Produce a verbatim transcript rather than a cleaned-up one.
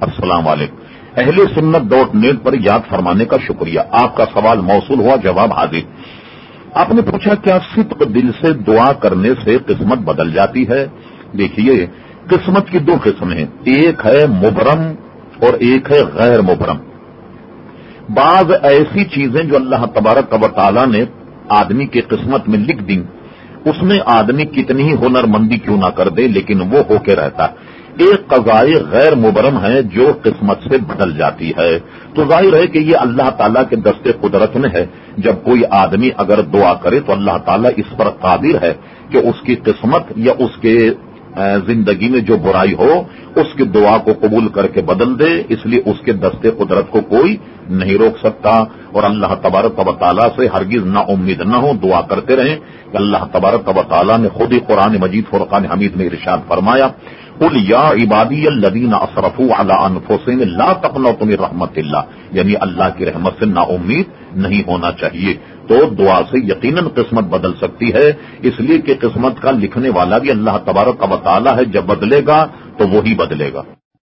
السلام علیکم. اہل سنت ڈاٹ نیٹ پر یاد فرمانے کا شکریہ. آپ کا سوال موصول ہوا، جواب حاضر. آپ نے پوچھا کیا صدق دل سے دعا کرنے سے قسمت بدل جاتی ہے؟ دیکھیے، قسمت کی دو قسمیں ہیں، ایک ہے مبرم اور ایک ہے غیر مبرم. بعض ایسی چیزیں جو اللہ تبارک و تعالی نے آدمی کی قسمت میں لکھ دیں، اس میں آدمی کتنی ہی ہنرمندی کیوں نہ کر دے لیکن وہ ہو کے رہتا. ایک قضاء غیر مبرم ہے جو قسمت سے بدل جاتی ہے. تو ظاہر ہے کہ یہ اللہ تعالیٰ کے دستے قدرت میں ہے. جب کوئی آدمی اگر دعا کرے تو اللہ تعالیٰ اس پر قادر ہے کہ اس کی قسمت یا اس کے زندگی میں جو برائی ہو اس کی دعا کو قبول کر کے بدل دے. اس لیے اس کے دستے قدرت کو کوئی نہیں روک سکتا. اور اللہ تبارک و تعالیٰ سے ہرگز نا امید نہ ہو، دعا کرتے رہیں کہ اللہ تبارک و تعالیٰ نے خود ہی قرآن مجید فرقان حمید میں ارشاد فرمایا، قل یا عبادی الذین اسرفوا علی انفسہم لا تقنطوا من رحمت اللہ، یعنی اللہ کی رحمت سے نا امید نہیں ہونا چاہیے. تو دعا سے یقیناً قسمت بدل سکتی ہے، اس لیے کہ قسمت کا لکھنے والا بھی اللہ تبارک و تعالی ہے. جب بدلے گا تو وہی بدلے گا.